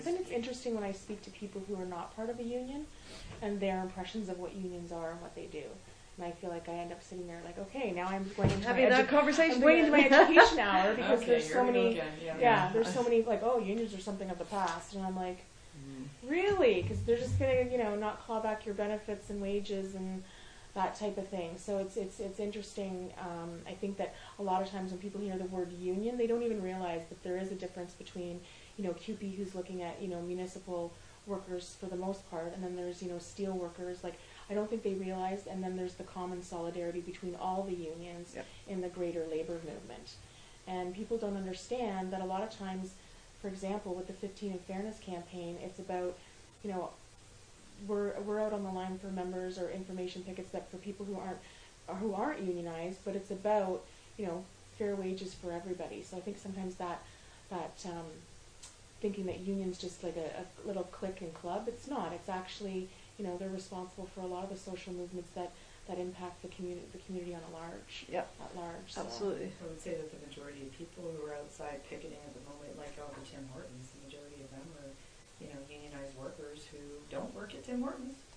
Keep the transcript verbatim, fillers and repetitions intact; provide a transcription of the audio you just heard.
I think it's interesting when I speak to people who are not part of a union and their impressions of what unions are and what they do. And I feel like I end up sitting there like, okay, now I'm going into having my that edu- conversation. I'm going into my again. education hour because Okay, there's here so we go many, again, yeah. yeah, there's so many like, oh, unions are something of the past, and I'm like, really? Because they're just gonna, you know, not claw back your benefits and wages and that type of thing. So it's it's it's interesting. Um, I think that a lot of times when people hear the word union, they don't even realize that there is a difference between, you know, C U P E who's looking at, you know, municipal workers for the most part, and then there's, you know, steel workers. Like, I don't think they realize, and then there's the common solidarity between all the unions Yep. in the greater labor movement. And people don't understand that a lot of times, for example, with the fifteen in Fairness campaign, it's about, you know, we're we're out on the line for members or information pickets that for people who aren't or who aren't unionized, but it's about, you know, fair wages for everybody. So I think sometimes that that um, thinking that unions just like a, a little clique and club, it's not. It's actually, you know, they're responsible for a lot of the social movements that, that impact the community the community on a large Yep. at large. So. Absolutely. I would say that the majority of people who are outside picketing at the moment, like all the Tim Hortons, the majority of them are, you know, unionized workers who don't work at Tim Hortons.